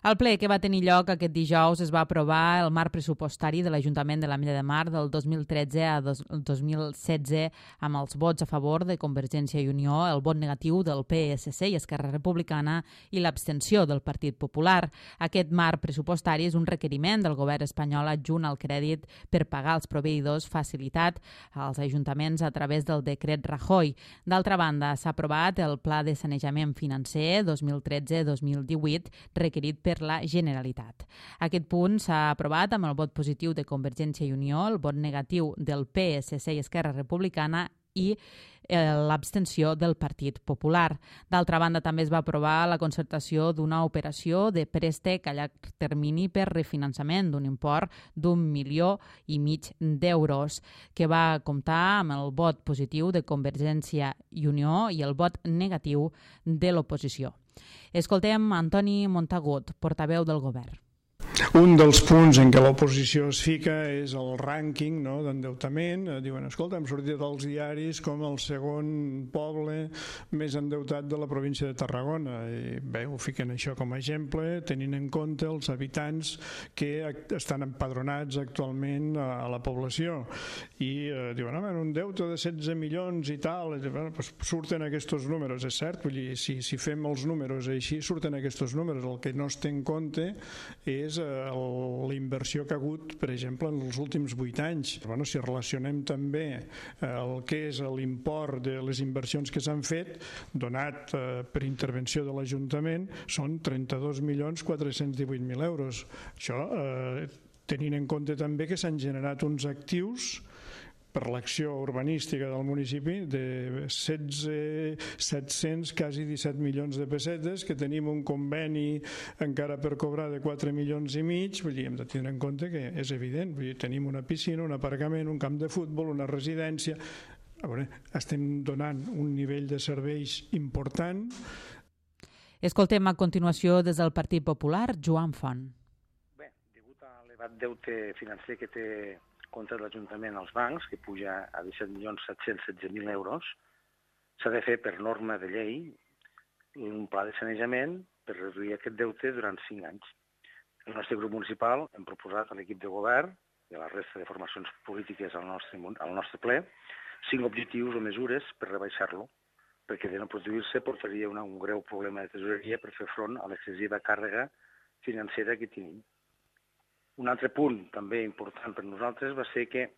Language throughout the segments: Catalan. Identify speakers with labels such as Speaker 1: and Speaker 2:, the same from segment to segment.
Speaker 1: Al ple que va tenir lloc aquest dijous es va aprovar el marc pressupostari de l'Ajuntament de l'Ametlla de Mar del 2013 a 2016 amb els vots a favor de Convergència i Unió, el vot negatiu del PSC i Esquerra Republicana i l'abstenció del Partit Popular. Aquest marc pressupostari és un requeriment del govern espanyol adjunt al crèdit per pagar els proveïdors facilitat als ajuntaments a través del decret Rajoy. D'altra banda, s'ha aprovat el Pla de Sanejament Financer 2013-2018 requerit per la Generalitat. Aquest punt s'ha aprovat amb el vot positiu de Convergència i Unió, el vot negatiu del PSC i Esquerra Republicana i l'abstenció del Partit Popular. D'altra banda, també es va aprovar la concertació d'una operació de préstec a llarg termini per refinançament d'un import d'1,5 milions d'euros, que va comptar amb el vot positiu de Convergència i Unió i el vot negatiu de l'oposició. Escoltem Antoni Montagut, portaveu del govern.
Speaker 2: Un dels punts en què l'oposició es fica és el rànquing d'endeutament. Diuen, escolta, hem sortit als diaris com el segon poble més endeutat de la província de Tarragona. I bé, ho fiquen això com a exemple, tenint en compte els habitants que estan empadronats actualment a la població. I diuen, un deute de 16 milions i tal, doncs surten aquests números, és cert. Vull dir, si fem els números així, surten aquests números. El que no es té en compte és la inversió que ha hagut, per exemple, en els últims 8 anys. Si relacionem també el que és l'import de les inversions que s'han fet, donat per intervenció de l'Ajuntament, són 32.418.000 euros. Això tenint en compte també que s'han generat uns actius per l'acció urbanística del municipi de 700, quasi 17 milions de pessetes, que tenim un conveni encara per cobrar de 4,5 milions. Vull dir, hem de tenir en compte que és evident. Vull dir, tenim una piscina, un aparcament, un camp de futbol, una residència. A veure, estem donant un nivell de serveis important.
Speaker 1: Escoltem a continuació des del Partit Popular, Joan Font.
Speaker 3: Bé, degut a l'elevat deute financer que té contra l'Ajuntament als bancs, que puja a 17.716.000 euros, s'ha de fer per norma de llei un pla de sanejament per reduir aquest deute durant 5 anys. El nostre grup municipal hem proposat a l'equip de govern i a la resta de formacions polítiques al nostre ple 5 objectius o mesures per rebaixar-lo, perquè de no produir-se portaria un greu problema de tesoreria per fer front a l'excessiva càrrega financera que tenim. Un altre punt també important per nosaltres va ser que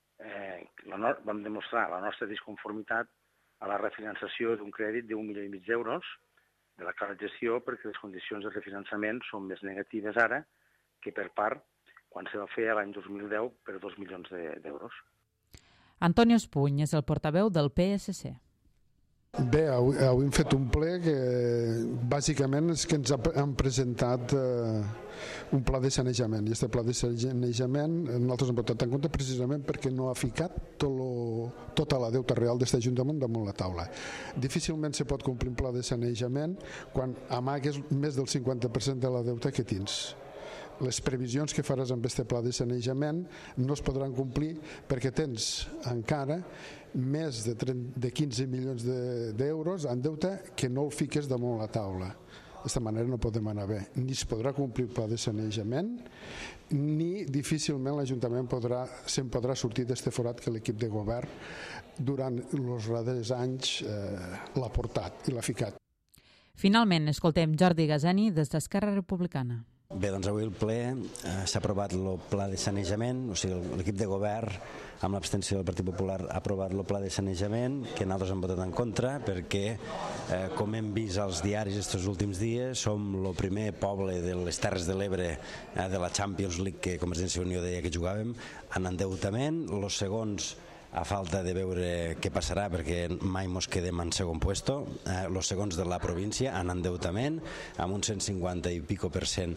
Speaker 3: vam demostrar la nostra disconformitat a la refinançació d'un crèdit d'1,5 milions d'euros de la clara gestió, perquè les condicions de refinançament són més negatives ara que per part quan se va fer l'any 2010 per 2 milions d'euros.
Speaker 1: Antonio Espuny és el portaveu del PSC.
Speaker 4: Bé, avui hem fet un ple que bàsicament és que ens han presentat un pla de sanejament, i aquest pla de sanejament nosaltres hem votat en compte precisament perquè no ha ficat tota la deuta real d'aquest Ajuntament damunt la taula. Difícilment se pot complir un pla de sanejament quan amagues més del 50% de la deuta que tens. Les previsions que faràs amb aquest pla de sanejament no es podran complir perquè tens encara més de 15 milions d'euros en deute que no el fiques damunt la taula. D'aquesta manera no podem anar bé. Ni es podrà complir el pla de sanejament, ni difícilment l'Ajuntament se'n podrà sortir d'aquest forat que l'equip de govern durant els darrers anys l'ha portat i l'ha ficat.
Speaker 1: Finalment, escoltem Jordi Gazani des d'Esquerra Republicana.
Speaker 5: Bé, doncs avui el ple s'ha aprovat el pla de sanejament, o sigui, l'equip de govern, amb l'abstenció del Partit Popular, ha aprovat el pla de sanejament, que nosaltres hem votat en contra, perquè, com hem vist als diaris aquests últims dies, som el primer poble de les Terres de l'Ebre de la Champions League, que Convergència i Unió deia que jugàvem, en endeutament, els segons a falta de veure què passarà perquè mai mos quedem en segon puesto, els segons de la província en endeutament, amb un 150 i pico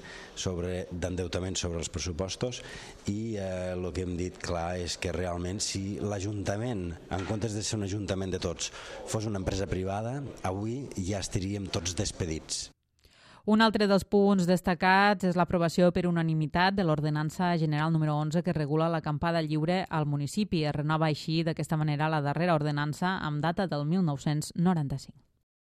Speaker 5: % d'endeutament sobre els pressupostos, i el que hem dit clar és que realment si l'Ajuntament, en comptes de ser un ajuntament de tots, fos una empresa privada, avui ja estaríem tots despedits.
Speaker 1: Un altre dels punts destacats és l'aprovació per unanimitat de l'Ordenança General número 11 que regula l'acampada lliure al municipi. Es renova així d'aquesta manera la darrera ordenança amb data del 1995.